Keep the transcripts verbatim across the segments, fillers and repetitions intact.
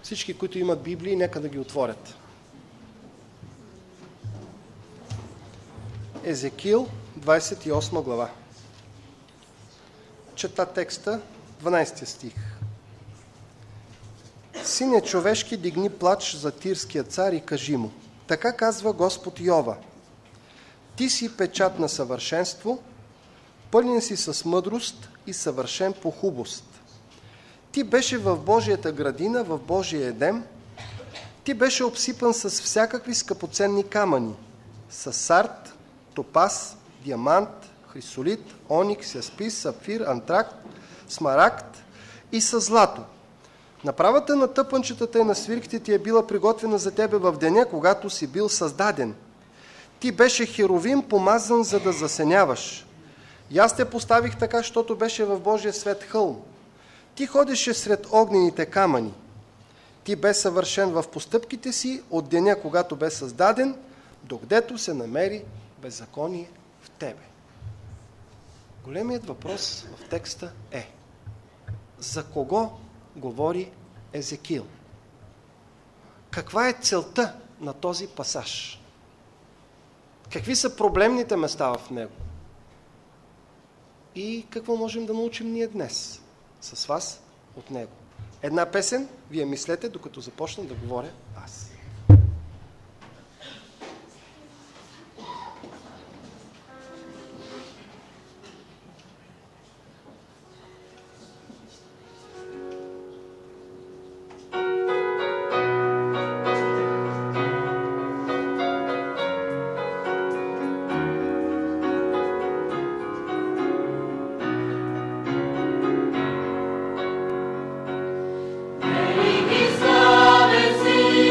Всички, които имат Библии, нека да ги отворят. Езекил, двадесет и осма глава. Чета текста, дванадесети стих. Сине човешки, дигни плач за тирския цар и кажи му: така казва Господ Йова: ти си печат на съвършенство, пълен си с мъдрост и съвършен по хубост. Ти беше в Божията градина, в Божия едем. Ти беше обсипан с всякакви скъпоценни камъни, с сард, топаз, диамант, хрисолит, оникс, яспис, сапфир, антракт, смарагд и с злато. Направата на тъпанчетата и на свирките ти е била приготвена за тебе в деня, когато си бил създаден. Ти беше херовим, помазан, за да засеняваш. И аз те поставих така, защото беше в Божия свет хълм. Ти ходеше сред огнените камъни. Ти бе съвършен в постъпките си от деня, когато бе създаден, докъдето се намери беззаконие в тебе. Големият въпрос в текста е: за кого говори Езекил? Каква е целта на този пасаж? Какви са проблемните места в него? И какво можем да научим ние днес с вас от него? Една песен, вие мислете, докато започна да говоря аз. Велики славен си,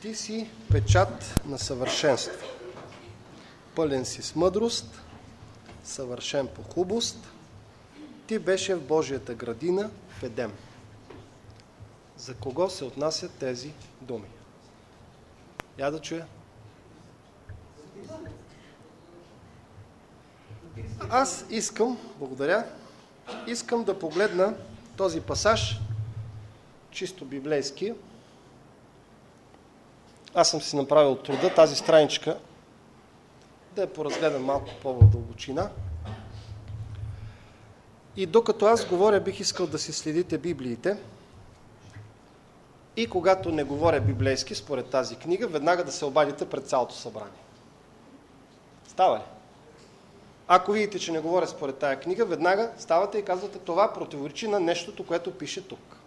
Ти си печат на съвършенство. Пълен си с мъдрост, съвършен по хубост. Ти беше в Божията градина в Едем. За кого се отнасят тези думи? Я да чуя. Аз искам, благодаря, искам да погледна този пасаж, чисто библейски. Аз съм си направил труда тази страничка да я поразгледам малко по-в дълбочина. И докато аз говоря, бих искал да си следите Библиите. И когато не говоря библейски, според тази книга, веднага да се обадите пред цялото събрание. Става ли? Ако видите, че не говоря според тая книга, веднага ставате и казвате, това противоречи на нещото, което пише тук.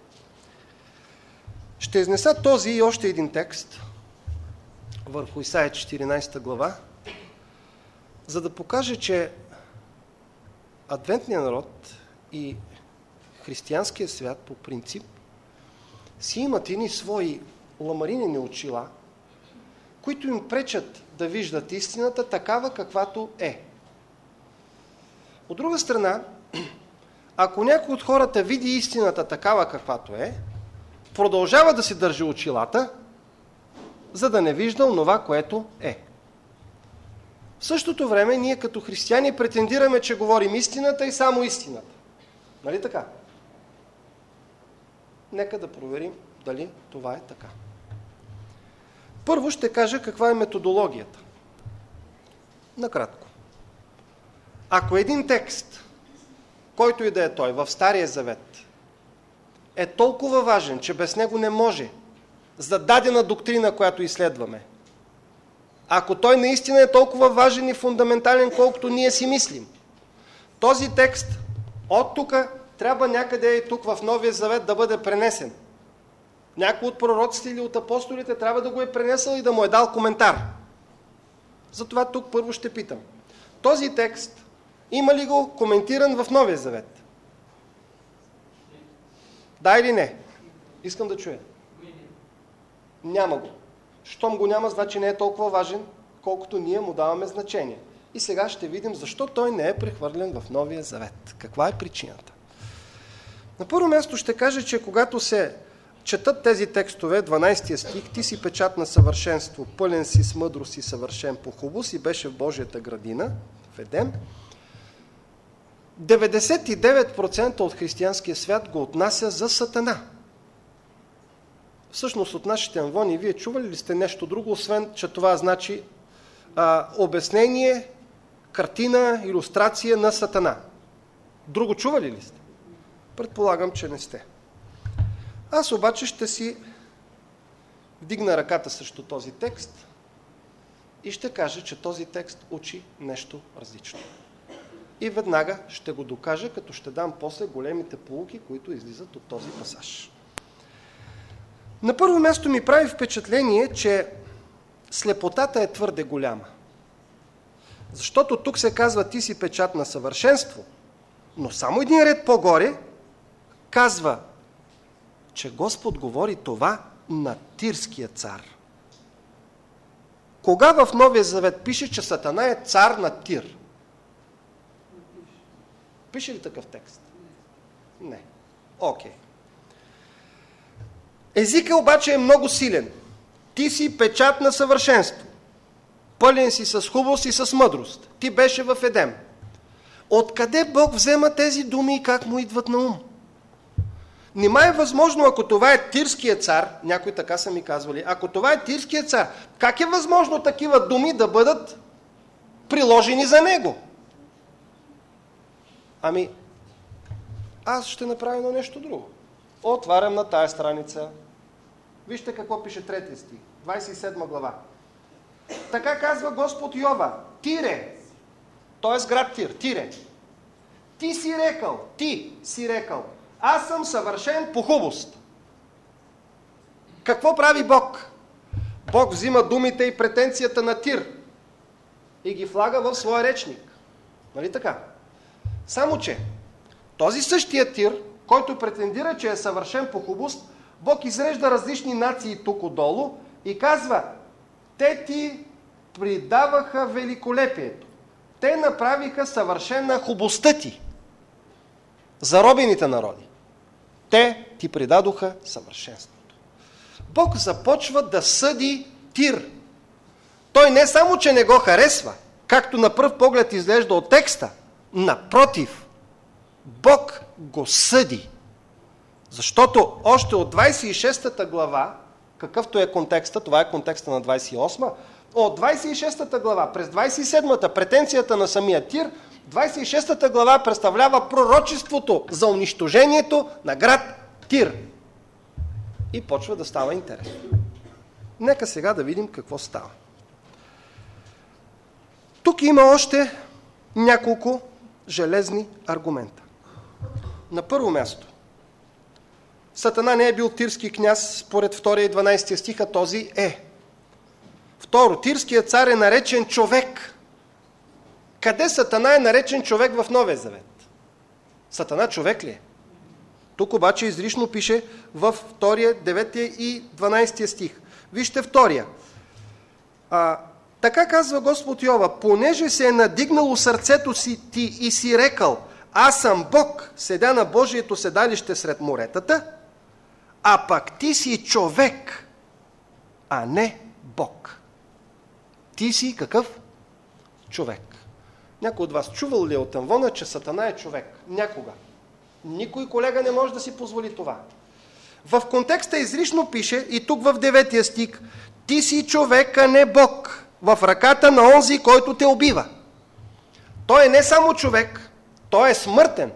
Ще изнеса този и още един текст върху Исаия четиринадесета глава, за да покаже, че адвентният народ и християнския свят по принцип си имат едни свои ламаринени очила, които им пречат да виждат истината такава, каквато е. От друга страна, ако някой от хората види истината такава, каквато е, продължава да си държи очилата, за да не вижда онова, което е. В същото време, ние като християни претендираме, че говорим истината и само истината. Нали така? Нека да проверим дали това е така. Първо ще кажа каква е методологията. Накратко. Ако един текст, който и да е той, в Стария Завет, е толкова важен, че без него не може, за дадена доктрина, която изследваме, ако той наистина е толкова важен и фундаментален, колкото ние си мислим, този текст от тук трябва някъде и тук в Новия Завет да бъде пренесен. Някой от пророците или от апостолите трябва да го е пренесъл и да му е дал коментар. Затова тук първо ще питам. Този текст има ли го коментиран в Новия Завет? Да или не? Искам да чуя. Няма го. Щом го няма, значи не е толкова важен, колкото ние му даваме значение. И сега ще видим защо той не е прехвърлен в Новия Завет. Каква е причината? На първо място ще кажа, че когато се четат тези текстове, дванадесети стих, ти си печат на съвършенство, пълен си с мъдрост и съвършен по хубост и беше в Божията градина, в Едем, деветдесет и девет процента от християнския свят го отнася за Сатана. Всъщност от нашите анвони, вие чували ли сте нещо друго, освен, че това значи а, обяснение, картина, илюстрация на Сатана? Друго чували ли сте? Предполагам, че не сте. Аз обаче ще си вдигна ръката срещу този текст и ще кажа, че този текст учи нещо различно. И веднага ще го докажа, като ще дам после големите поуки, които излизат от този пасаж. На първо място ми прави впечатление, че слепотата е твърде голяма. Защото тук се казва, ти си печат на съвършенство, но само един ред по-горе казва, че Господ говори това на Тирския цар. Кога в Новия Завет пише, че Сатана е цар на Тир? Пише ли такъв текст? Не. Окей. Езика обаче е много силен. Ти си печат на съвършенство. Пълен си с хубост и с мъдрост. Ти беше в Едем. Откъде Бог взема тези думи и как му идват на ум? Нима е възможно, ако това е Тирския цар, някои така са ми казвали, ако това е Тирския цар, как е възможно такива думи да бъдат приложени за него? Ами, аз ще направя едно нещо друго. Отварям на тая страница. Вижте какво пише третия стих, двадесет и седма глава. Така казва Господ Йова, Тире, т.е. град Тир, Тире. Ти си рекал, ти си рекал, аз съм съвършен по хубост. Какво прави Бог? Бог взима думите и претенцията на Тир и ги влага в своя речник. Нали така? Само че този същия Тир, който претендира, че е съвършен по хубост, Бог изрежда различни нации тук отдолу и казва: те ти придаваха великолепието. Те направиха съвършена хубостта ти. Заробените народи. Те ти придадоха съвършенството. Бог започва да съди Тир. Той не само, че не го харесва, както на пръв поглед изглежда от текста, напротив, Бог го съди. Защото още от двадесет и шестата глава, какъвто е контекста, това е контекста на двадесет и осма, от двадесет и шестата глава през двадесет и седмата претенцията на самия Тир, двадесет и шестата глава представлява пророчеството за унищожението на град Тир. И почва да става интересно. Нека сега да видим какво става. Тук има още няколко железни аргумента. На първо място, Сатана не е бил тирски княз според втория и дванадесети стих, а този е. Второ, тирският цар е наречен човек. Къде Сатана е наречен човек в Новия Завет? Сатана човек ли е? Тук обаче изрично пише във втория, деветия и дванадесети стих. Вижте втория. А, така казва Господ Йова: понеже се е надигнало сърцето си ти и си рекал: аз съм Бог, седя на Божието седалище сред моретата, а пък ти си човек, а не Бог. Ти си какъв? Човек. Някой от вас чувал ли от Амвона, че Сатана е човек? Някога. Никой колега не може да си позволи това. В контекста изрично пише, и тук в деветия стих: ти си човек, а не Бог, в ръката на онзи, който те убива. Той е не само човек, той е смъртен.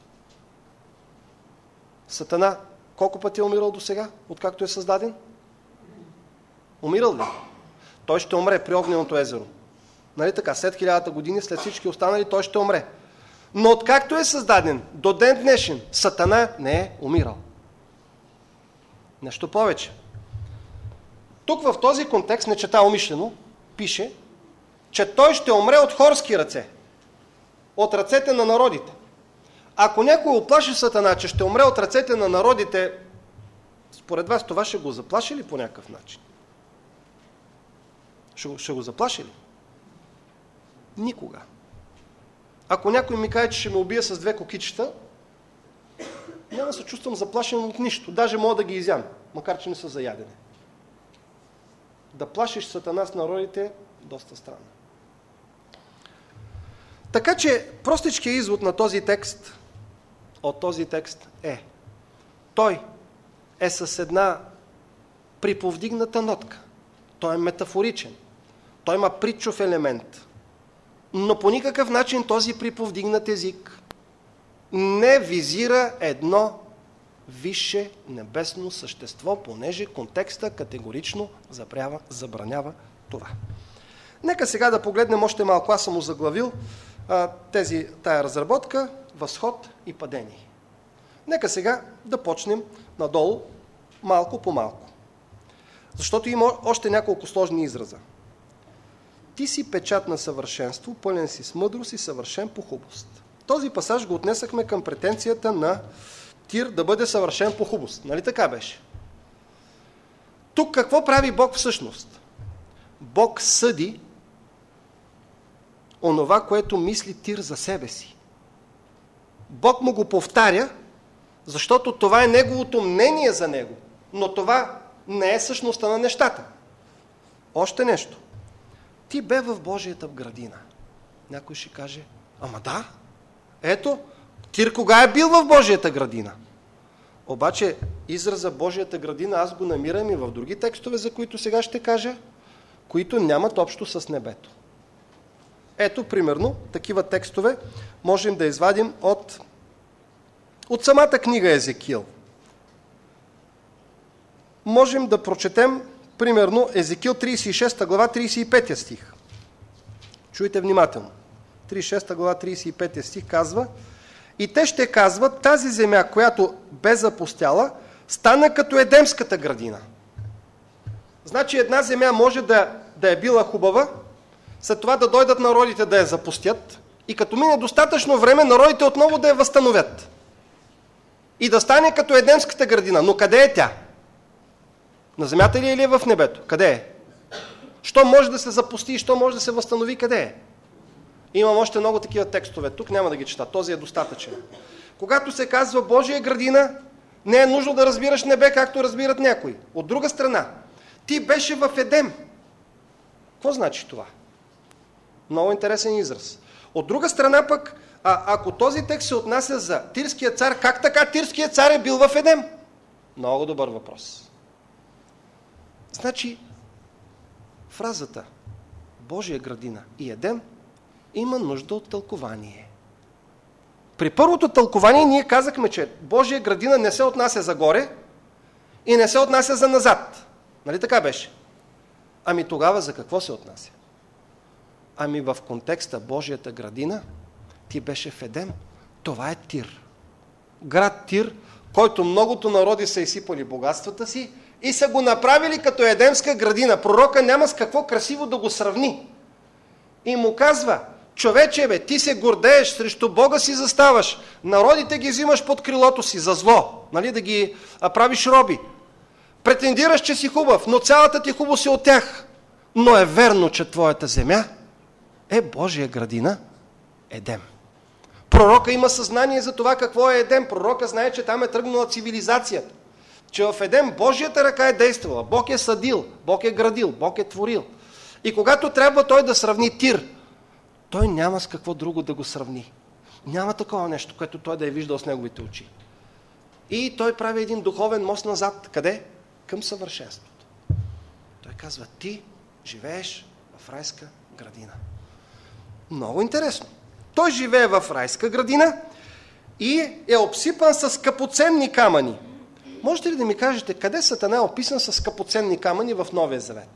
Сатана колко пъти е умирал до сега, откакто е създаден? Умирал ли? Той ще умре при Огненото езеро. Нали така? След хилядата години, след всички останали, той ще умре. Но откакто е създаден до ден днешен, Сатана не е умирал. Нещо повече. Тук в този контекст, не чета умишлено, пише, че той ще умре от хорски ръце. От ръцете на народите. Ако някой оплаши Сатана, че ще умре от ръцете на народите, според вас това ще го заплаши ли по някакъв начин? Ще, ще го заплаши ли? Никога. Ако някой ми каже, че ще ме убие с две кокичета, няма да се чувствам заплашен от нищо. Даже мога да ги изям, макар че не са за ядене. Да плашиш Сатана с народите е доста странно. Така че простичкият извод на този текст, от този текст е: той е с една приповдигната нотка. Той е метафоричен. Той има притчов елемент. Но по никакъв начин този приповдигнат език не визира едно висше небесно същество, понеже контекста категорично забранява, забранява това. Нека сега да погледнем още малко. Аз съм озаглавил тези, тая разработка: възход и падение. Нека сега да почнем надолу, малко по малко. Защото има още няколко сложни израза. Ти си печат на съвършенство, пълен си с мъдрост и съвършен по хубост. Този пасаж го отнесахме към претенцията на Тир да бъде съвършен по хубост. Нали така беше? Тук какво прави Бог всъщност? Бог съди онова, което мисли Тир за себе си. Бог му го повтаря, защото това е неговото мнение за него. Но това не е същността на нещата. Още нещо. Ти бе в Божията градина. Някой ще каже: ама да, ето, Тир кога е бил в Божията градина? Обаче израза Божията градина аз го намирам и в други текстове, за които сега ще кажа, които нямат общо с небето. Ето, примерно, такива текстове можем да извадим от, от самата книга Езекиил. Можем да прочетем, примерно, Езекиил тридесет и шеста глава, тридесет и пети стих. Чуйте внимателно. тридесет и шеста глава, тридесет и пети стих казва: и те ще казват: тази земя, която бе запустяла, стана като Едемската градина. Значи една земя може да, да е била хубава, след това да дойдат народите да я запустят и като мине достатъчно време, народите отново да я възстановят. И да стане като Едемската градина. Но къде е тя? На земята ли е или е в небето? Къде е? Що може да се запусти и що може да се възстанови? Къде е? Имам още много такива текстове. Тук няма да ги чета. Този е достатъчен. Когато се казва Божия градина, не е нужно да разбираш небе, както разбират някои. От друга страна, ти беше в Едем. Какво значи това? Много интересен израз. От друга страна пък, а, ако този текст се отнася за Тирския цар, как така Тирският цар е бил в Едем? Много добър въпрос. Значи, фразата Божия градина и Едем има нужда от тълкование. При първото тълкование ние казахме, че Божия градина не се отнася за горе и не се отнася за назад. Нали така беше? Ами тогава за какво се отнася? Ами в контекста Божията градина ти беше в Едем. Това е Тир. Град Тир, който многото народи са изсипали богатствата си и са го направили като едемска градина. Пророка няма с какво красиво да го сравни. И му казва: човече, бе, ти се гордееш, срещу Бога си заставаш, народите ги взимаш под крилото си за зло, нали, да ги а, правиш роби. Претендираш, че си хубав, но цялата ти хубост е от тях. Но е верно, че твоята земя е Божия градина, Едем. Пророка има съзнание за това какво е Едем. Пророка знае, че там е тръгнала цивилизацията. Че в Едем Божията ръка е действала. Бог е съдил, Бог е градил, Бог е творил. И когато трябва той да сравни Тир, той няма с какво друго да го сравни. Няма такова нещо, което той да е виждал с неговите очи. И той прави един духовен мост назад. Къде? Към съвършенството. Той казва: ти живееш в райска градина. Много интересно. Той живее в райска градина и е обсипан с скъпоценни камъни. Можете ли да ми кажете, къде Сатана е описан с скъпоценни камъни в Новия Завет?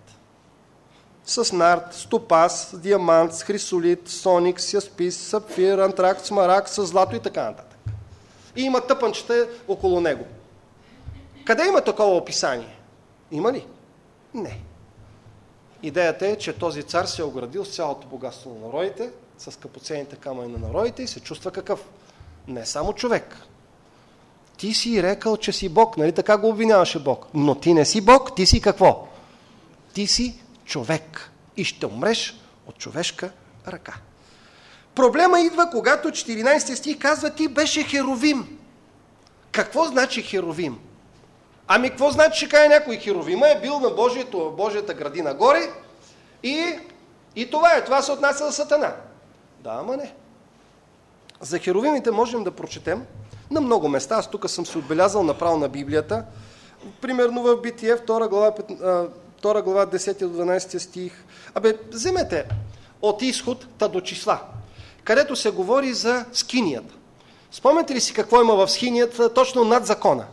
С нард, с топаз, с диамант, с хрисолит, соникс, яспис, сапфир, антракт, смарагд, с злато и така нататък. И има тъпанчета около него. Къде има такова описание? Има ли? Не. Идеята е, че този цар се е оградил с цялото богатство на народите, с скъпоценните камъни на народите и се чувства какъв? Не само човек. Ти си рекал, че си Бог, нали така го обвиняваше Бог? Но ти не си Бог, ти си какво? Ти си човек и ще умреш от човешка ръка. Проблема идва, когато четиринайсети стих казва: ти беше херовим. Какво значи херовим? Ами какво значи, ще каже някой? Херовима е бил на Божието, Божията градина горе и, и това е. Това се отнася за Сатана. Да, ама не. За херовимите можем да прочетем на много места. Аз тук съм се отбелязал направо на Библията. Примерно в Битие, втора глава, втора глава, десети до дванайсети стих. Абе, вземете от изход та до числа, където се говори за скинията. Спомняте ли си какво има в скинията точно над закона?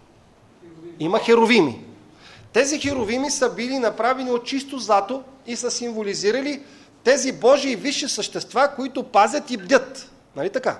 Има херовими. Тези херовими са били направени от чисто злато и са символизирали тези Божии висши същества, които пазят и бдят. Нали така?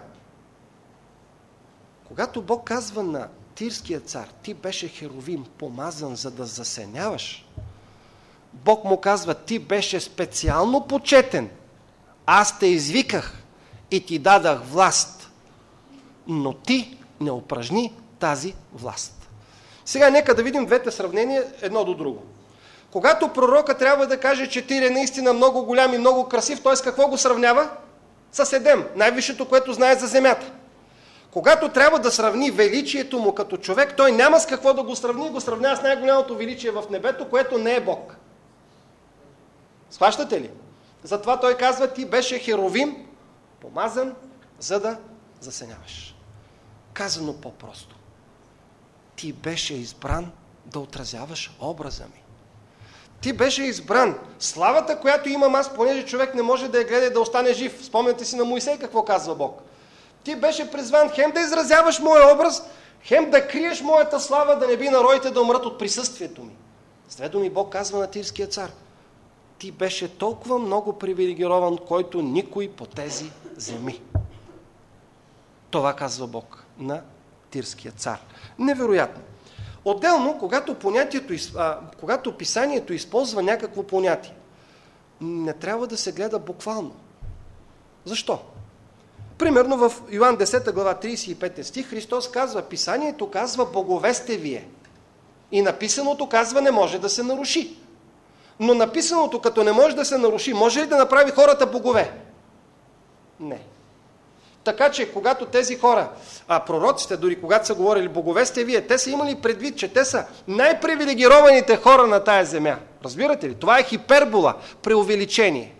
Когато Бог казва на Тирския цар: ти беше херовим, помазан, за да засеняваш, Бог му казва: ти беше специално почетен. Аз те извиках и ти дадах власт, но ти не упражни тази власт. Сега нека да видим двете сравнения едно до друго. Когато пророка трябва да каже, че Тир е наистина много голям и много красив, той с какво го сравнява? С Едем, най-висшето, което знае за земята. Когато трябва да сравни величието му като човек, той няма с какво да го сравни, го сравнява с най-голямото величие в небето, което не е Бог. Схващате ли? Затова той казва: ти беше херовим, помазан, за да засеняваш. Казано по-просто: ти беше избран да отразяваш образа ми. Ти беше избран. Славата, която имам аз, понеже човек не може да я гледа и да остане жив. Спомняте си на Моисей какво казва Бог. Ти беше призван хем да изразяваш моя образ, хем да криеш моята слава, да не би народите да умрат от присъствието ми. С две думи Бог казва на Тирския цар: ти беше толкова много привилегирован, който никой по тези земи. Това казва Бог на Тирския цар. Невероятно. Отделно, когато, понятието, а, когато писанието използва някакво понятие, не трябва да се гледа буквално. Защо? Примерно в Йоан десета глава трийсет и пети стих Христос казва: писанието казва: боговесте вие. И написаното казва, не може да се наруши. Но написаното, като не може да се наруши, може ли да направи хората богове? Не. Така че, когато тези хора, а пророците, дори когато са говорили богове сте вие, те са имали предвид, че те са най-привилегированите хора на тая земя. Разбирате ли? Това е хипербола, преувеличение.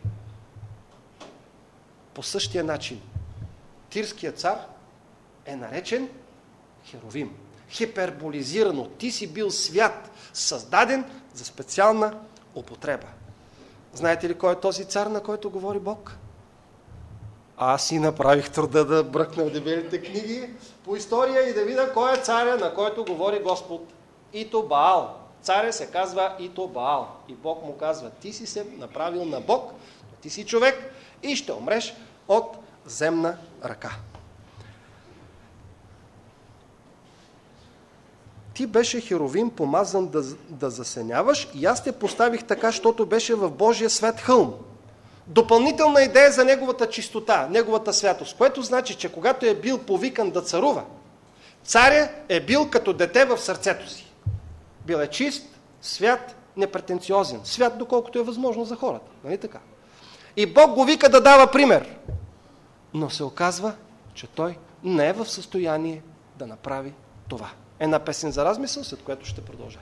По същия начин, тирският цар е наречен Херовим. Хиперболизирано. Ти си бил свят, създаден за специална употреба. Знаете ли кой е този цар, на който говори Бог? Аз си направих труда да бръкна в дебелите книги по история и да видя кой е царя, на който говори Господ. Итобаал. Царя се казва Итобаал. И Бог му казва, ти си се направил на Бог, ти си човек и ще умреш от земна ръка. Ти беше Херовим помазан да, да засеняваш и аз те поставих така, защото беше в Божия свят хълм. Допълнителна идея за неговата чистота, неговата святост, което значи, че когато е бил повикан да царува, царя е бил като дете в сърцето си. Бил е чист, свят, непретенциозен. Свят, доколкото е възможно за хората. Нали така? И Бог го вика да дава пример. Но се оказва, че той не е в състояние да направи това. Една песен за размисъл, след което ще продължа.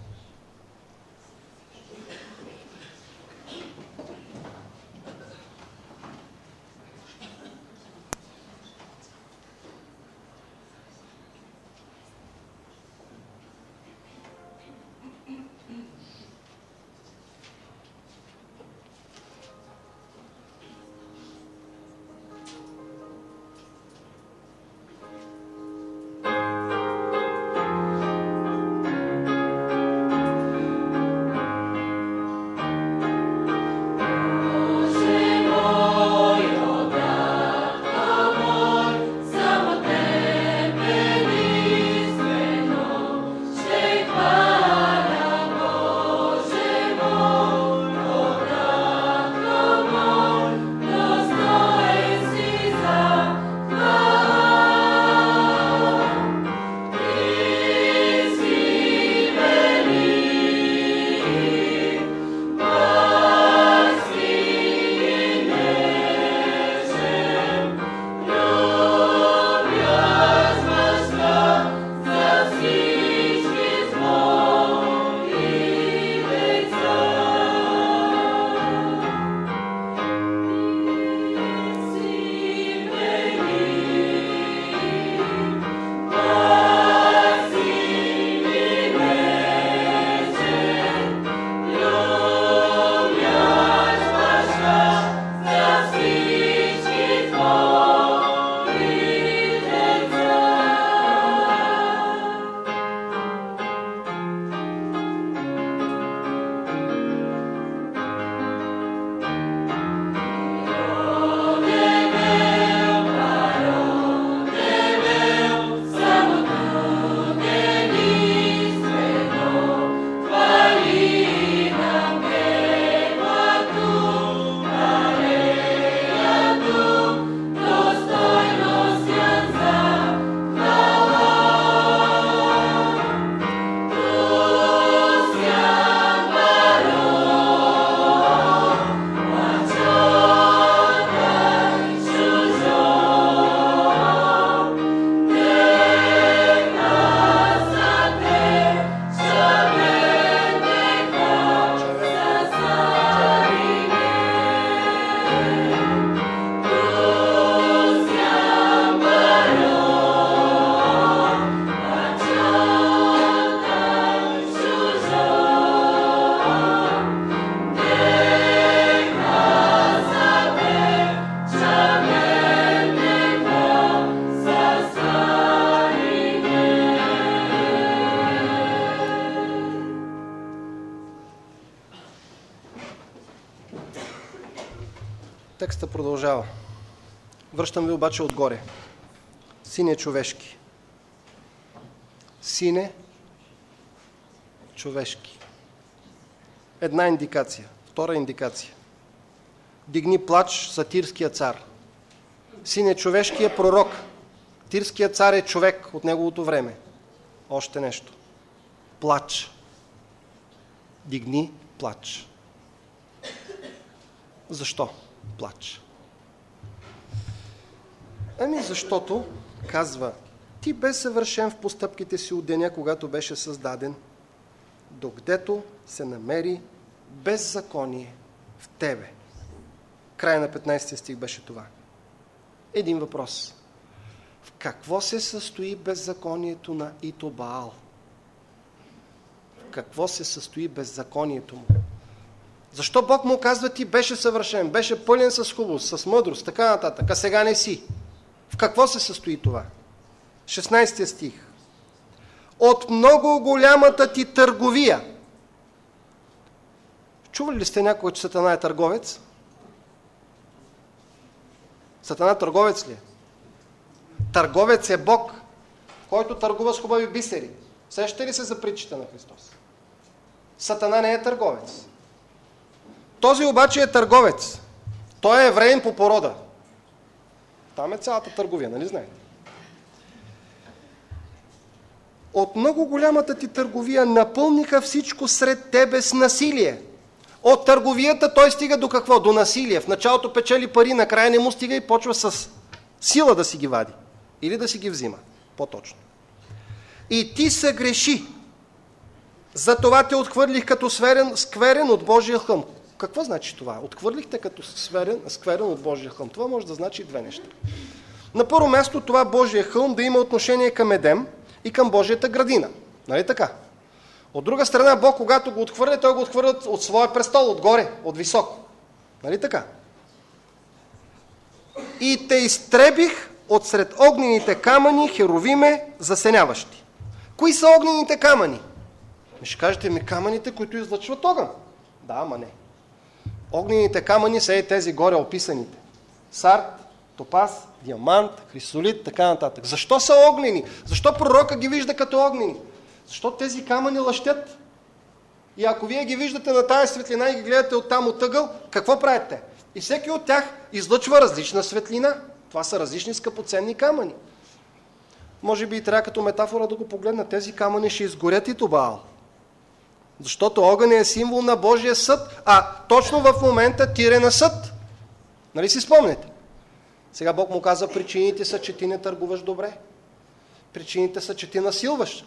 Текста продължава. Връщам ви обаче отгоре. Сине човешки. Сине човешки. Една индикация. Втора индикация. Дигни плач за тирския цар. Сине човешки е пророк. Тирският цар е човек от неговото време. Още нещо. плач. Дигни плач. Защо плач? Ами защото, казва, ти бе съвършен в постъпките си от деня, когато беше създаден, докъдето се намери беззаконие в тебе. Края на петнайсети стих беше това. Един въпрос. В какво се състои беззаконието на Итобаал? В какво се състои беззаконието му? Защо Бог му казва, ти беше съвършен, беше пълен с хубост, с мъдрост, така нататък, а сега не си? В какво се състои това? шестнайсети стих. От много голямата ти търговия. Чували ли сте някой, че Сатана е търговец? Сатана търговец ли е? Търговец е Бог, който търгува с хубави бисери. Сещате ли се за притчата на Христос? Сатана не е търговец. Този обаче е търговец. Той е евреин по порода. Там е цялата търговия, нали знаете? От много голямата ти търговия напълниха всичко сред тебе с насилие. От търговията той стига до какво? До насилие. В началото печели пари, накрая не му стига и почва с сила да си ги вади. Или да си ги взима. По-точно. И ти съгреши. Затова те отхвърлих като сверен, скверен от Божия хълм. Какво значи това? Отхвърлихте като сверен, скверен от Божия хълм. Това може да значи две неща. На първо място това Божия хълм да има отношение към Едем и към Божията градина. Нали така? От друга страна, Бог, когато го отхвърля, той го отхвърля от своя престол, отгоре, от високо. Нали така? И те изтребих от сред огнените камъни, херовиме, засеняващи. Кои са огнените камъни? Ще кажете ми, камъните, които излъчват огън. Да, ама не. Огнените камъни са и тези горе описаните. Сард, топаз, диамант, хрисолит, така нататък. Защо са огнени? Защо пророка ги вижда като огнени? Защото тези камъни лъщят. И ако вие ги виждате на тая светлина и ги гледате оттам от ъгъл, какво правите? И всеки от тях излъчва различна светлина. Това са различни скъпоценни камъни. Може би и трябва като метафора да го погледна. Тези камъни ще изгорят и Тобаал. Защото огън е символ на Божия съд, а точно в момента тире на съд. Нали си спомняте? Сега Бог му каза, причините са, че ти не търгуваш добре. Причините са, че ти насилваш.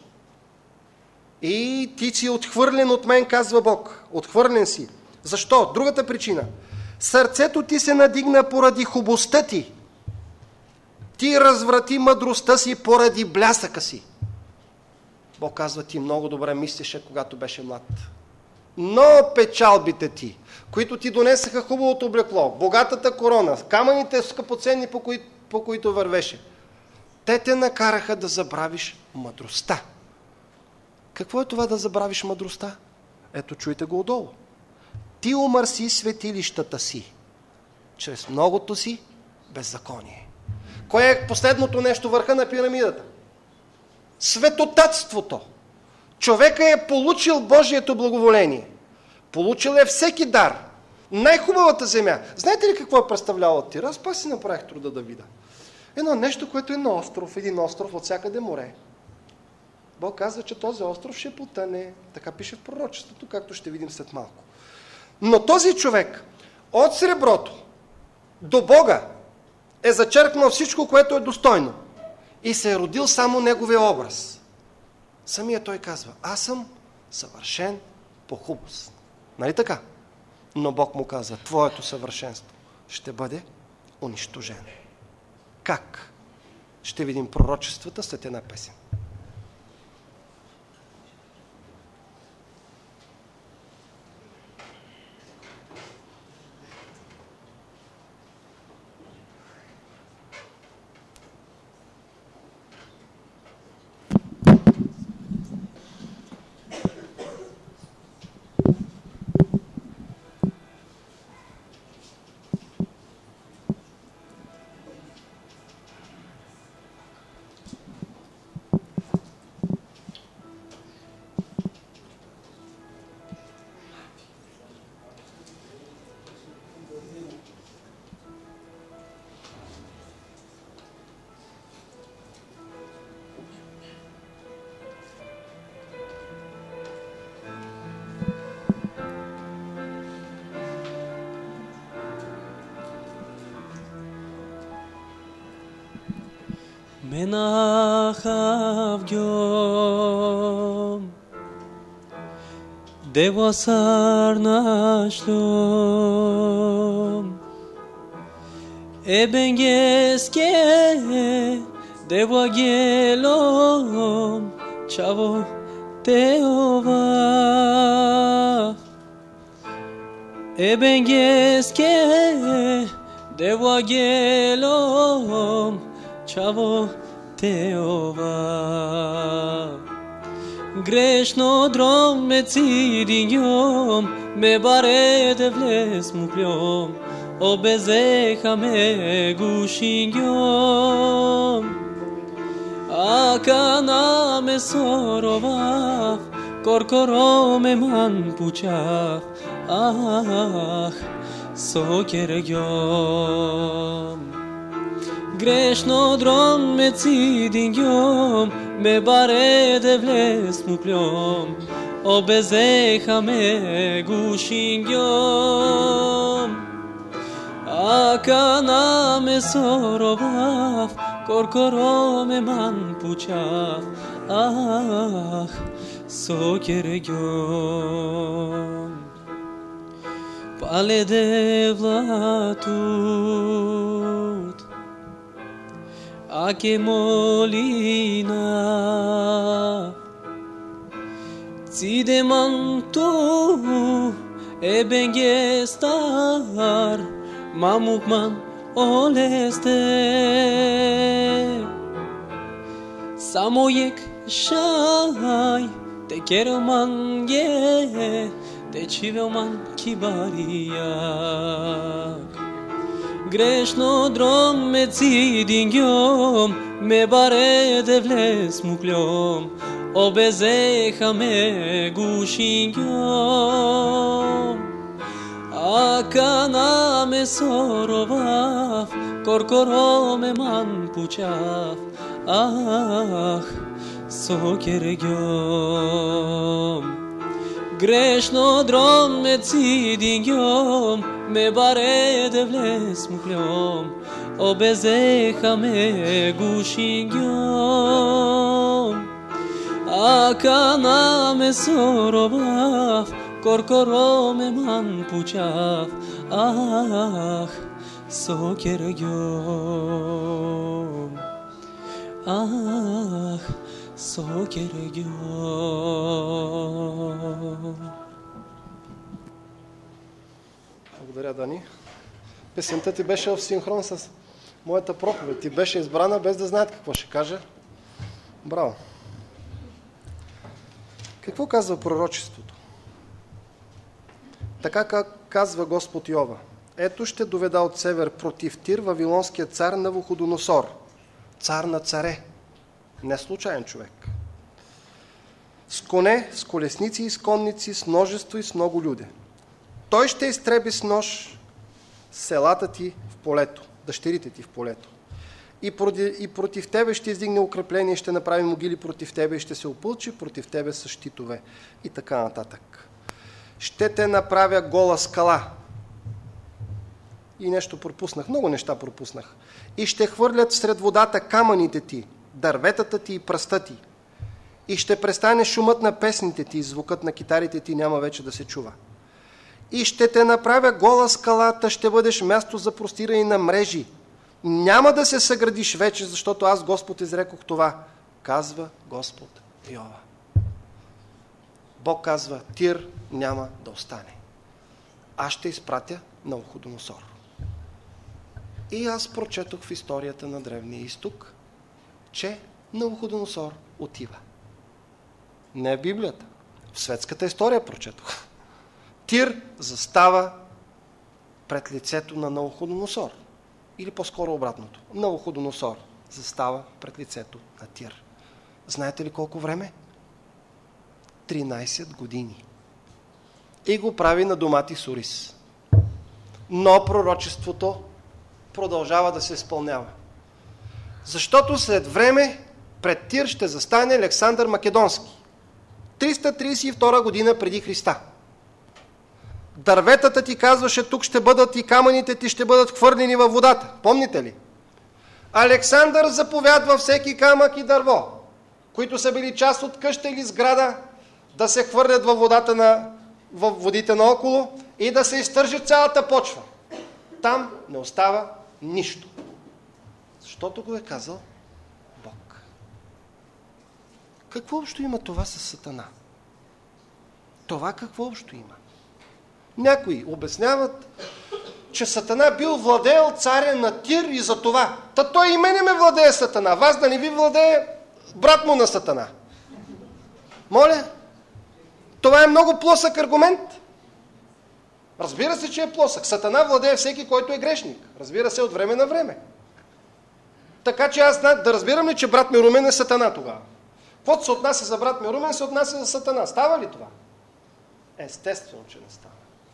И ти си отхвърлен от мен, казва Бог. Отхвърлен си. Защо? Другата причина. Сърцето ти се надигна поради хубостта ти. Ти разврати мъдростта си поради блясъка си. Бог казва, ти много добре мислеше, когато беше млад. Но печалбите ти, които ти донесаха хубавото облекло, богатата корона, камъните скъпоценни, по, кои, по които вървеше, те те накараха да забравиш мъдростта. Какво е това да забравиш мъдростта? Ето, чуйте го отдолу. Ти умърси светилищата си, чрез многото си беззаконие. Кое е последното нещо, върха на пирамидата? Светотатството. Човека е получил Божието благоволение. Получил е всеки дар. Най-хубавата земя. Знаете ли какво е представлявало Тир? Аз пак си направих труда да видя. Едно нещо, което е на остров. Един остров от всякъде море. Бог казва, че този остров ще потъне. Така пише в пророчеството, както ще видим след малко. Но този човек от среброто до Бога е зачеркнал всичко, което е достойно. И се е родил само неговия образ. Самия той казва, аз съм съвършен по хубост. Нали така? Но Бог му казва, твоето съвършенство ще бъде унищожено. Как? Ще видим пророчествата след една песен. Menachav gyom Devasar nashlom Eben geske Deva gelom Chavo teova Eben geske Deva gelom Chavo teova Grešno drom me cidinjom Me bare devles mukljom Obezeha me gušinjom Akana me sorovav Korkoro me man pučav Ah, soker gjom Grešno drom me cidinjom Me bare devles mukljom Obezeha me gušinjom Akana me sorovav Korkoro me man pučav Ah, soker gjom Pale devlatut Ake molina Cide mantu Eben gestar Mamukman oleste Samojek shai Te keroman ge Te čiveman kibariyak Grešno drom me cidinjom Me bare devles mukljom Obezeha me gušinjom Akana me sorovav Korkoro me man pučav Ah, soker gjom Grešno drom me cidinjom Me bare devles mukljom Obezeha me gušinjom Akana me sorovav Korkoro me man pučav Ah, soker gjom Ah, soker gjom Благодаря, Дани. Песента ти беше в синхрон с моята проповед. Ти беше избрана без да знаят какво ще каже. Браво! Какво казва пророчеството? Така как казва Господ Йова. Ето ще доведа от север против Тир вавилонския цар Навуходоносор. Цар на царе. Не случайен човек. С коне, с колесници и с конници, с множество и с много люде. Той ще изтреби с нож селата ти в полето, дъщерите ти в полето. И, проти, и против тебе ще издигне укрепление, ще направи могили против тебе и ще се опълчи против тебе с щитове. И така нататък. Ще те направя гола скала. И нещо пропуснах, много неща пропуснах. И ще хвърлят сред водата камъните ти, дърветата ти и пръста ти. И ще престане шумът на песните ти, звукът на китарите ти няма вече да се чува. И ще те направя гола скалата, ще бъдеш място за простиране на мрежи. Няма да се съградиш вече, защото аз, Господ, изрекох това, казва Господ Йова. Бог казва, Тир няма да остане. Аз ще изпратя Навуходоносор. И аз прочетох в историята на Древния изток, че Навуходоносор отива. Не е Библията. В светската история прочетох. Тир застава пред лицето на Навуходоносор. Или по-скоро обратното. Навуходоносор застава пред лицето на Тир. Знаете ли колко време? тринайсет години. И го прави на домати Сурис. Но пророчеството продължава да се изпълнява. Защото след време пред Тир ще застане Александър Македонски. триста трийсет и втора година преди Христа. Дърветата ти казваше, тук ще бъдат и камъните ти ще бъдат хвърлени във водата. Помните ли? Александър заповядва всеки камък и дърво, които са били част от къща или сграда, да се хвърлят във водата на, във водите наоколо и да се изтържи цялата почва. Там не остава нищо. Защото го е казал Бог. Какво общо има това с Сатана? Това какво общо има? Някои обясняват, че Сатана бил владеел царя на Тир и за това. Та той и мене ме владее Сатана. Вас да не ви владее брат му на Сатана. Моля? Това е много плосък аргумент. Разбира се, че е плосък. Сатана владее всеки, който е грешник. Разбира се, от време на време. Така че аз да разбирам ли, че брат ми Румен е Сатана тогава? Каквото се отнася за брат ми Румен, се отнася за Сатана. Става ли това? Естествено, че не става.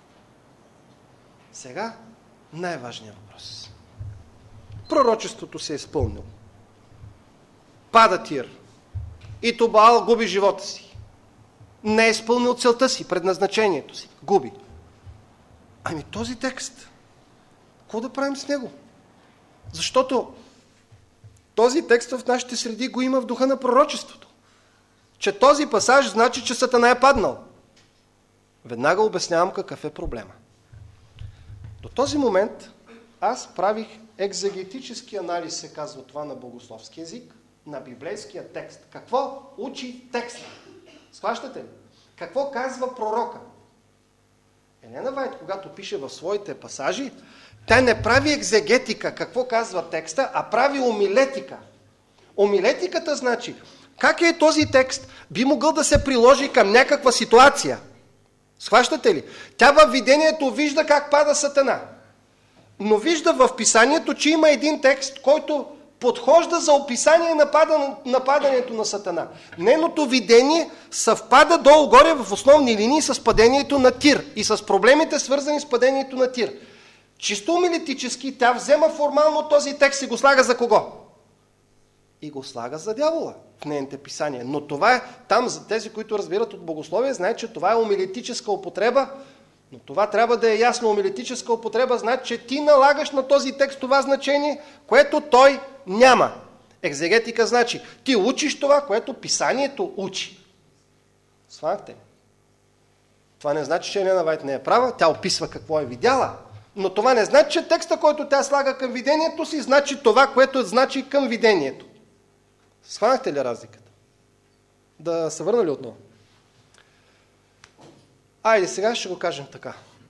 Сега най-важният въпрос. Пророчеството се е изпълнило. Пада Тир. И Тубал губи живота си. Не е изпълнил целта си, предназначението си. Губи. Ами този текст, какво да правим с него? Защото този текст в нашите среди го има в духа на пророчеството. Че този пасаж значи, че Сатана е паднал. Веднага обяснявам какъв е проблема. До този момент аз правих екзегетически анализ, се казва това на богословски език, на библейския текст. Какво учи текста? Схващате ли? Какво казва пророка? Елена Вайт, когато пише в своите пасажи, тя не прави екзегетика, какво казва текста, а прави омилетика. Омилетиката значи, как е този текст би могъл да се приложи към някаква ситуация. Схващате ли? Тя във видението вижда как пада Сатана. Но вижда в писанието, че има един текст, който подхожда за описание на, падан, на падането на Сатана. Нейното видение съвпада долу-горе в основни линии с падението на Тир и с проблемите, свързани с падението на Тир. Чисто омилетически тя взема формално този текст и го слага за кого? И го слага за дявола в нейните писания. Но това е, там за тези, които разбират от богословие, знаят, че това е омилетическа употреба, но това трябва да е ясно. Омилетическа употреба значи, че ти налагаш на този текст това значение, което той няма. Екзегетика значи, ти учиш това, което писанието учи. Сванахте? Това не значи, че Елена Вайт не е права, тя описва какво е видяла. Но това не значи, че текста, който тя слага към видението си, значи това, което значи към видението. Схванахте ли разликата? Да се върна ли отново? Айде, сега ще го кажем така.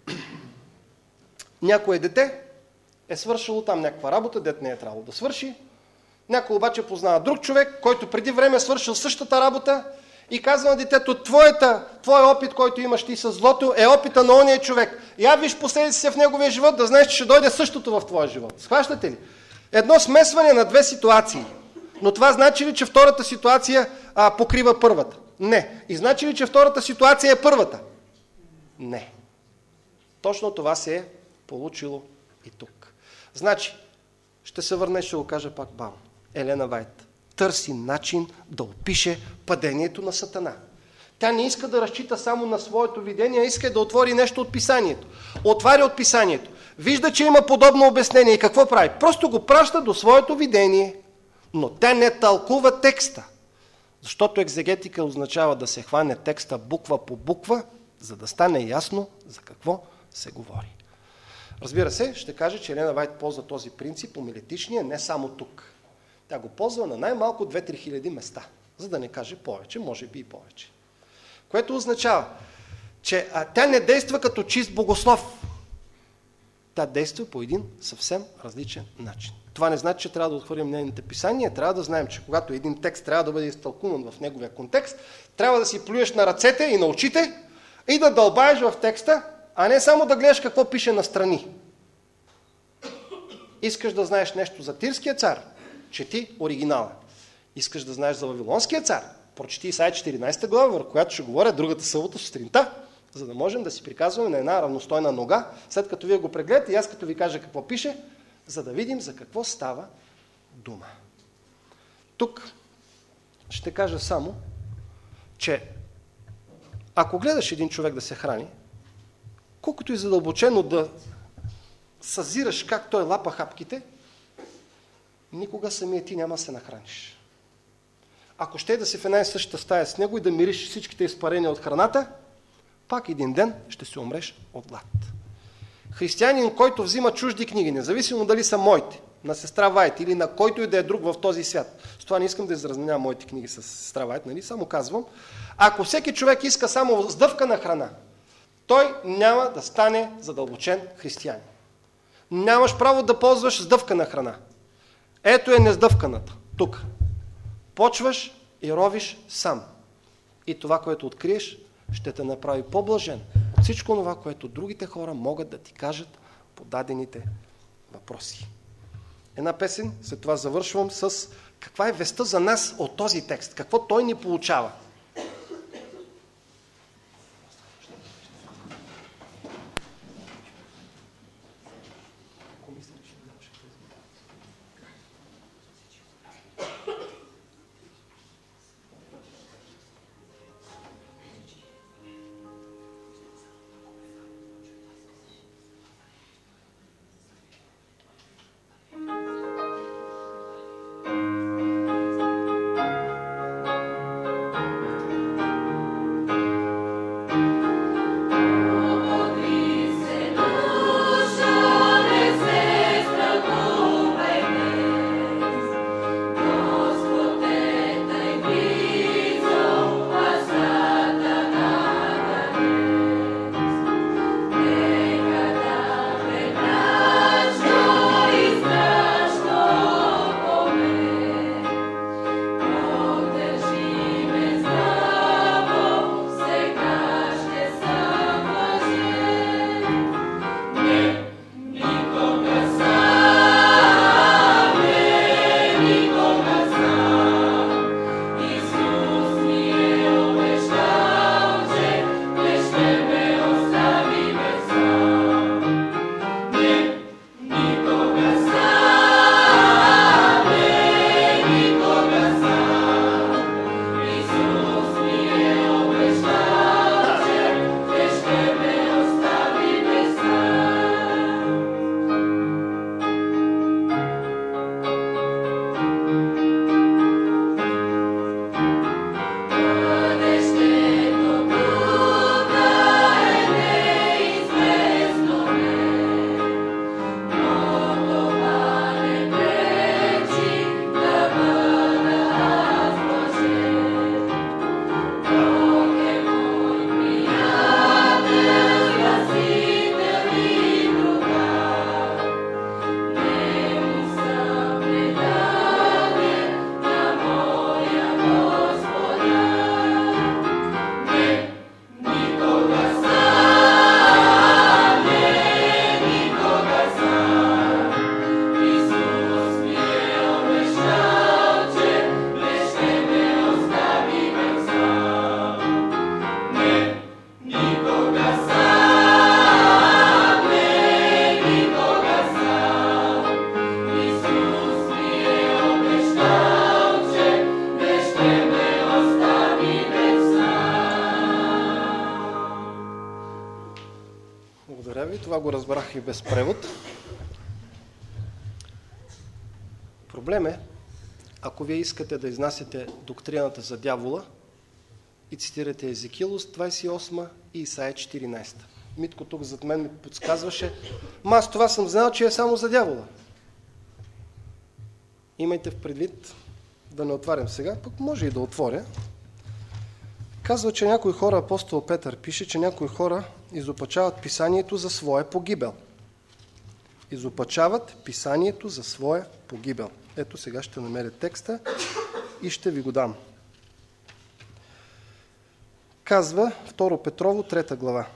Някое дете е свършило там някаква работа, дет не е трябвало да свърши. Някой обаче познава друг човек, който преди време е свършил същата работа и казва на детето, твоята, твой опит, който имаш ти с злото, е опита на ония човек. Я виж последиците в неговия живот, да знаеш, че ще дойде същото в твоя живот. Схващате ли? Едно смесване на две ситуации. Но това значи ли, че втората ситуация а, покрива първата? Не. И значи ли, че втората ситуация е първата? Не. Точно това се е получило и тук. Значи, ще се върна и ще го кажа пак бавно. Елена Вайт търси начин да опише падението на Сатана. Тя не иска да разчита само на своето видение, а иска да отвори нещо от писанието. Отваря от писанието. Вижда, че има подобно обяснение и какво прави? Просто го праща до своето видение. Но тя не тълкува текста. Защото екзегетика означава да се хване текста буква по буква, за да стане ясно за какво се говори. Разбира се, ще кажа, че Елена Вайт ползва този принцип, омилетичния, не само тук. Тя го ползва на най-малко две-три хиляди места, за да не каже повече, може би и повече. Което означава, че а, тя не действа като чист богослов. Тя действа по един съвсем различен начин. Това не значи, че трябва да отхвърлим нейните писания, трябва да знаем, че когато един текст трябва да бъде изтълкуван в неговия контекст, трябва да си плюеш на ръцете и на очите и да дълбаеш в текста, а не само да гледаш какво пише настрани. Искаш да знаеш нещо за Тирския цар? Чети оригинала. Искаш да знаеш за Вавилонския цар? Прочети Исаия четиринадесета глава, върху която ще говоря другата събота сутринта, за да можем да си приказваме на една равностойна нога, след като вие го прегледате и аз като ви кажа какво пише, за да видим за какво става дума. Тук ще кажа само, че ако гледаш един човек да се храни, колкото и задълбочено да съзираш как той лапа хапките, никога самия ти няма да се нахраниш. Ако ще да си в една и същата стая с него и да мириш всичките изпарения от храната, пак един ден ще си умреш от глад. Християнин, който взима чужди книги, независимо дали са моите, на сестра Вайт или на който и да е друг в този свят. С това не искам да изразменявам моите книги с сестра Вайт, нали? Само казвам. Ако всеки човек иска само сдъвкана храна, той няма да стане задълбочен християнин. Нямаш право да ползваш сдъвкана храна. Ето е нездъвканата. Тук. Почваш и ровиш сам. И това, което откриеш, ще те направи по-блажен от всичко това, което другите хора могат да ти кажат по дадените въпроси. Една песен, след това завършвам с каква е вестта за нас от този текст, какво той ни получава. Това го разбрах и без превод. Проблем е, ако вие искате да изнасяте доктрината за дявола и цитирате Езекил двадесет и осма и Исаия четиринадесета. Митко тук зад мен ми подсказваше, ма аз това съм знал, че е само за дявола. Имайте в предвид, да не отварям сега, пък може и да отворя. Казва, че някои хора, апостол Петър пише, че някои хора изопачават писанието за своя погибел. Изопачават писанието за своя погибел. Ето сега ще намеря текста и ще ви го дам. Казва второ Петрово, трета глава.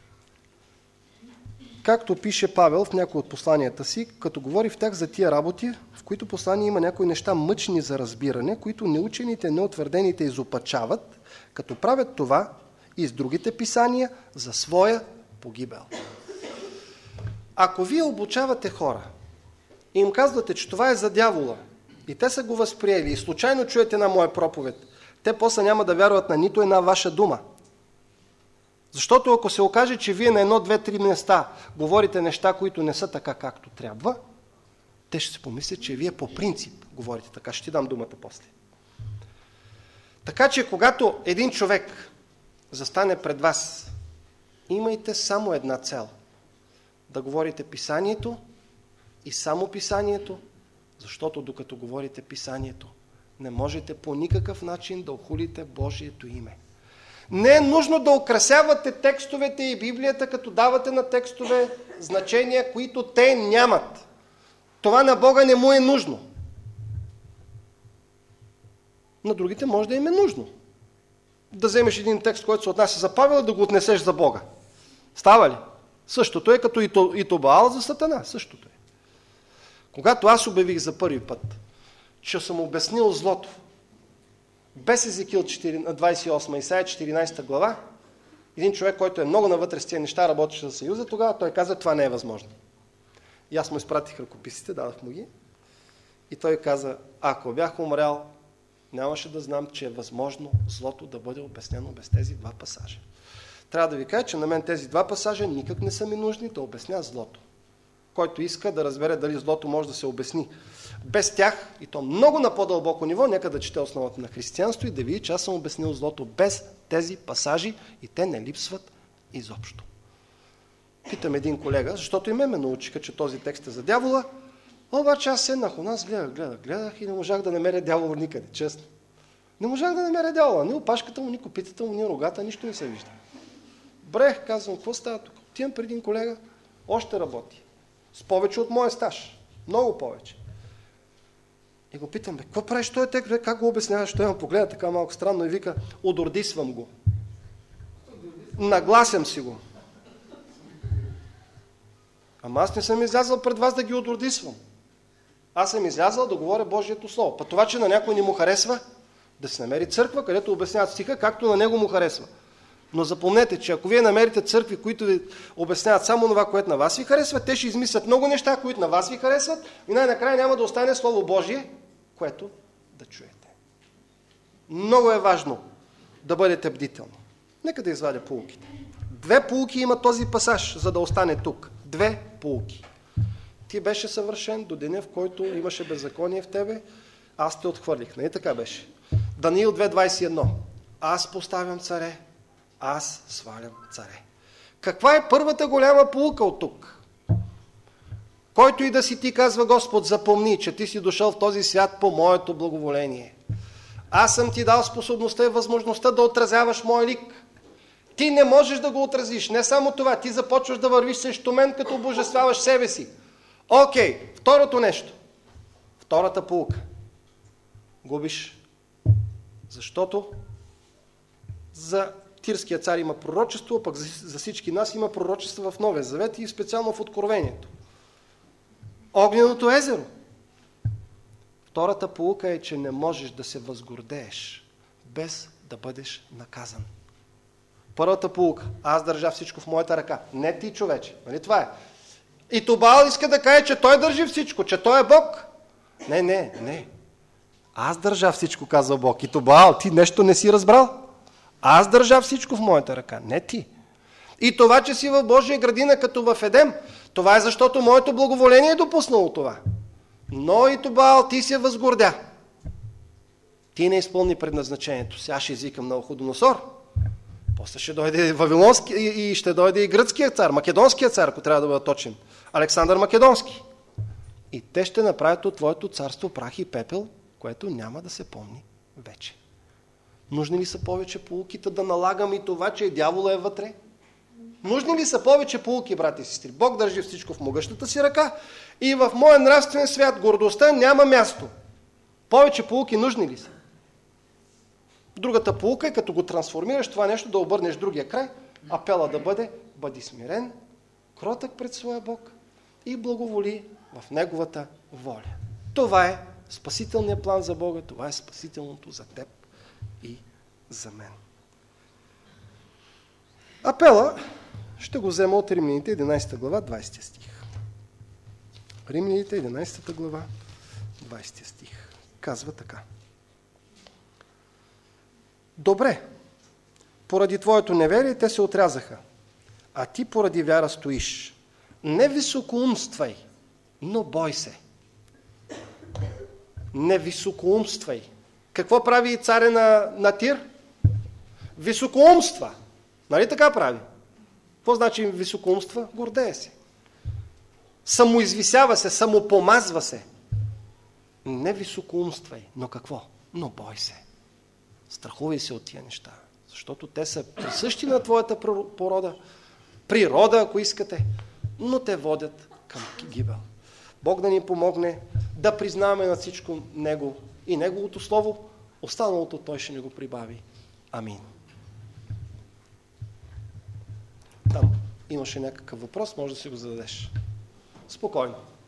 Както пише Павел в някои от посланията си, като говори в тях за тия работи, в които послания има някои неща мъчни за разбиране, които неучените, неутвърдените изопачават, като правят това и с другите писания за своя погибел. Ако вие обучавате хора и им казвате, че това е за дявола, и те са го възприели, и случайно чуете една моя проповед, те после няма да вярват на нито една ваша дума. Защото ако се окаже, че вие на едно, две, три места говорите неща, които не са така както трябва, те ще си помислят, че вие по принцип говорите така. Ще ти дам думата после. Така че, когато един човек застане пред вас, имайте само една цел. Да говорите Писанието и само Писанието, защото докато говорите Писанието, не можете по никакъв начин да охулите Божието име. Не е нужно да украсявате текстовете и Библията, като давате на текстове значения, които те нямат. Това на Бога не му е нужно. На другите може да им е нужно. Да вземеш един текст, който се отнася за Павел, да го отнесеш за Бога. Става ли? Същото е като Итобаал за Сатана. Същото е. Когато аз обявих за първи път, че съм обяснил злото, без Езекил двадесет и осма, Исаия четиринадесета глава, един човек, който е много навътре с тези неща, работеше за Съюза, тогава той каза, това не е възможно. И аз му изпратих ръкописите, дадах му ги. И той каза, ако бях умрял, нямаше да знам, че е възможно злото да бъде обяснено без тези два пасажа. Трябва да ви кажа, че на мен тези два пасажа никак не са ми нужни да обясня злото. Който иска да разбере дали злото може да се обясни без тях, и то много на по-дълбоко ниво, нека да чете основата на християнство и да види, че аз съм обяснил злото без тези пасажи и те не липсват изобщо. Питам един колега, защото и ме ме научиха, че този текст е за дявола, обаче аз седнах у нас, гледах, гледах, гледах и не можах да намеря дявола никъде, честно. Не можах да намеря дявола, ни опашката му, ни копитата му, ни рогата, нищо не се вижда. Брех, казвам, какво става тук? Отивам при един колега, още работи. С повече от моя стаж. Много повече. И го питам, бе, какво правиш този текст? Как го обясняваш? Той ме погледа така малко странно и вика, одордисвам го. Нагласям си го. Ама аз не съм излязъл пред вас да ги одордисвам. Аз съм излязъл да говоря Божието Слово. Па това, че на някой не му харесва, да се намери църква, където обясняват стиха, както на него му харесва. Но запомнете, че ако вие намерите църкви, които ви обясняват само това, което на вас ви харесва, те ще измислят много неща, които на вас ви харесват и най-накрая няма да остане Слово Божие, което да чуете. Много е важно да бъдете бдителни. Нека да извадя поуките. Две поуки има този пасаж, за да остане тук. Две поуки. Ти беше съвършен до деня, в който имаше беззаконие в тебе, аз те отхвърлих. Не така беше. Даниил две двадесет и едно. Аз поставям царе, аз свалям царе. Каква е първата голяма поука от тук? Който и да си ти, казва Господ, запомни, че ти си дошъл в този свят по моето благоволение. Аз съм ти дал способността и възможността да отразяваш моя лик. Ти не можеш да го отразиш. Не само това, ти започваш да вървиш срещу мен, като обожествяваш себе си. Окей, второто нещо. Втората поука. Губиш. Защото за Тирския цар има пророчество, пък за всички нас има пророчество в Новия Завет и специално в Откровението. Огненото езеро. Втората поука е, че не можеш да се възгордееш без да бъдеш наказан. Първата поука. Аз държа всичко в моята ръка. Не ти, човече. Нали това е? И Тобал иска да каже, че той държи всичко, че той е Бог. Не, не, не. Аз държа всичко, казва Бог. И Тобал, ти нещо не си разбрал? Аз държа всичко в моята ръка, не ти. И това, че си в Божия градина като в Едем, това е защото моето благоволение е допуснало това. Но и Тобал, ти се възгордя. Ти не изпълни предназначението си. Аз ще извикам на Навуходоносор. После ще дойде Вавилонски и ще дойде и гръцкият цар, македонският цар, ако трябва да бъда точен. Александър Македонски. И те ще направят от твоето царство прах и пепел, което няма да се помни вече. Нужни ли са повече поуките да налагам и това, че дявола е вътре? Нужни ли са повече поуки, брати и сестри? Бог държи всичко в могъщата си ръка и в моя нравствен свят гордостта няма място. Повече поуки нужни ли са? Другата поука е, като го трансформираш това нещо, да обърнеш другия край, апела да бъде: бъди смирен, кротък пред своя Бог и благоволи в Неговата воля. Това е спасителният план за Бога, това е спасителното за теб и за мен. Апела ще го взема от Римляните единадесета глава, двадесети стих. Римляните единадесета глава, двадесети стих. Казва така. Добре, поради твоето неверие те се отрязаха, а ти поради вяра стоиш. Не високоумствай, но бой се. Не високоумствай. Какво прави царя на, на Тир? Високоумства. Нали така прави? Какво значи високоумства? Гордее се. Самоизвисява се, самопомазва се. Не високоумствай. Но какво? Но бой се. Страхувай се от тия неща. Защото те са присъщи на твоята порода, природа, ако искате, но те водят към гибел. Бог да ни помогне да признаваме на всичко Него и Неговото Слово, останалото Той ще ни го прибави. Амин. Там имаше някакъв въпрос, може да си го зададеш. Спокойно.